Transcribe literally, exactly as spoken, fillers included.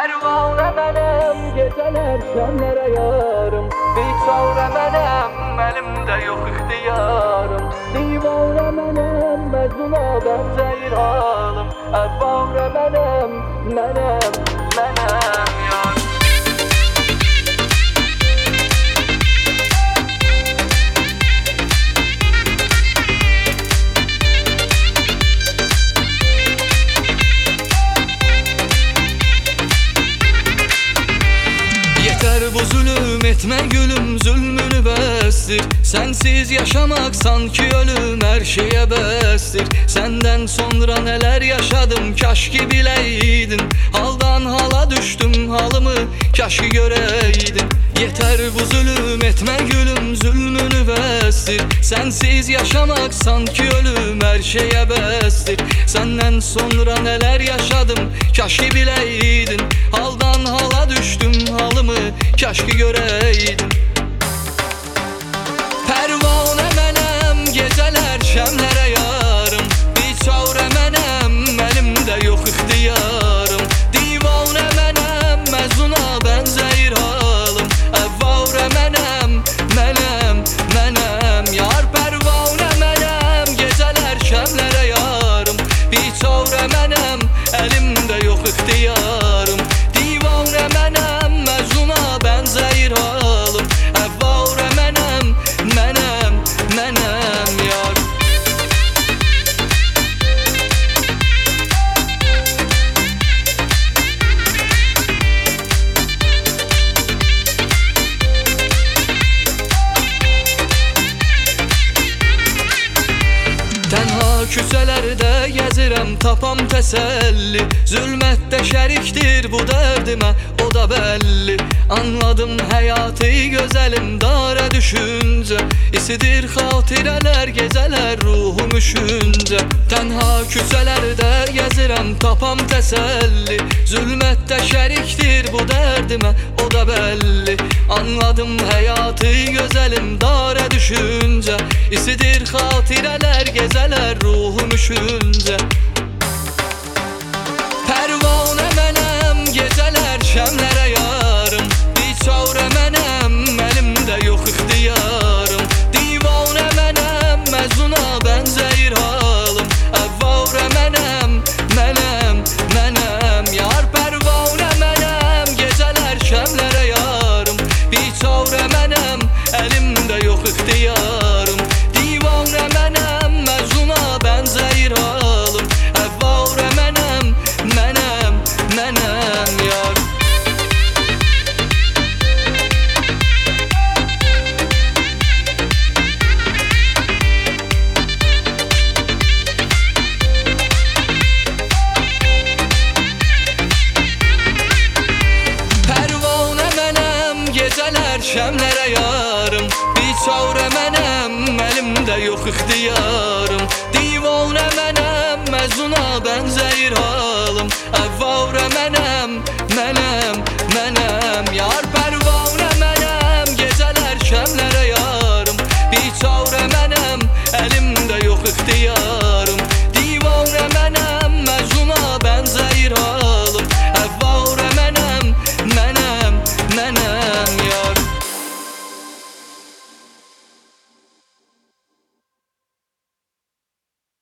Pərvanə mənəm, gecələr şəmlərə yarım. Biçarə mənəm, əlimdə yox ixtiyarım. Divanə mənəm, məcnuna bənzəyir halım. Əvvarə mənəm, mənəm, mənəm yar. Yeter bu zulüm etme gülüm, zulmünü bestir. Sensiz yaşamak sanki ölüm, her şeye bestir. Senden sonra neler yaşadım, kaş ki bileydin. Haldan hala düştüm, halımı kaş ki göreydin. Yeter bu zulüm etme gülüm, zulmünü bestir. Sensiz yaşamak sanki ölüm, her şeye bestir. Senden sonra neler yaşadım, kaş ki bileydin. Haldan hala düştüm, halımı kaş ki göreydin. Pərvanə mənəm, gecələr şəmlərə yarım. Biçarə mənəm, əlimdə yox ixtiyarım. Divanə mənəm, məcnuna bənzəyir halım. Əvvarə mənəm, mənəm, mənəm yar. Pərvanə mənəm, gecələr şəmlərə yarım. Biçarə mənəm, əlimdə yox ixtiyarım. Divanə mənəm, məcnuna bənzəyir halım. Əvvarə mənəm, mənəm, mənəm yar. Tənha küçələrdə gəzirəm, tapam təsəlli. Zülmətdə şərikdir bu dərdimə, o da bəlli. Anladım həyatı gözəlim, dara düşüncə. İsidir xatirələr, gecələr ruhum üşüncə. Tənha küçələrdə gəzirəm, tapam təsəlli. Zülmətdə şərikdir bu dərdimə, o da bəlli. Anladım həyatı gözəlim, dara düşüncə. İsidir xatirələr, gecələr ruhum üşüncə. Pərvanə mənəm, gecələr şəmlərə yarım. Biçarə mənəm, əlimdə yox ixtiyarım. Divanə mənəm, məcnuna bənzəyir halım. Əvvarə mənəm, mənəm, mənəm yar. Pərvanə mənəm, gecələr şəmlərə yarım. Biçarə mənəm, əlimdə yox ixtiyarım. Divanə mənəm, məcnuna bənzəyir halım. Əvvarə mənəm, mənəm, mənəm yar. Pərvanə mənəm, gecələr şəmlərə yarım. Biçarə mənəm, əlimdə yox ixtiyarım. Divanə mənəm, məcnuna bənzəyir halım. Əvvarə mənəm,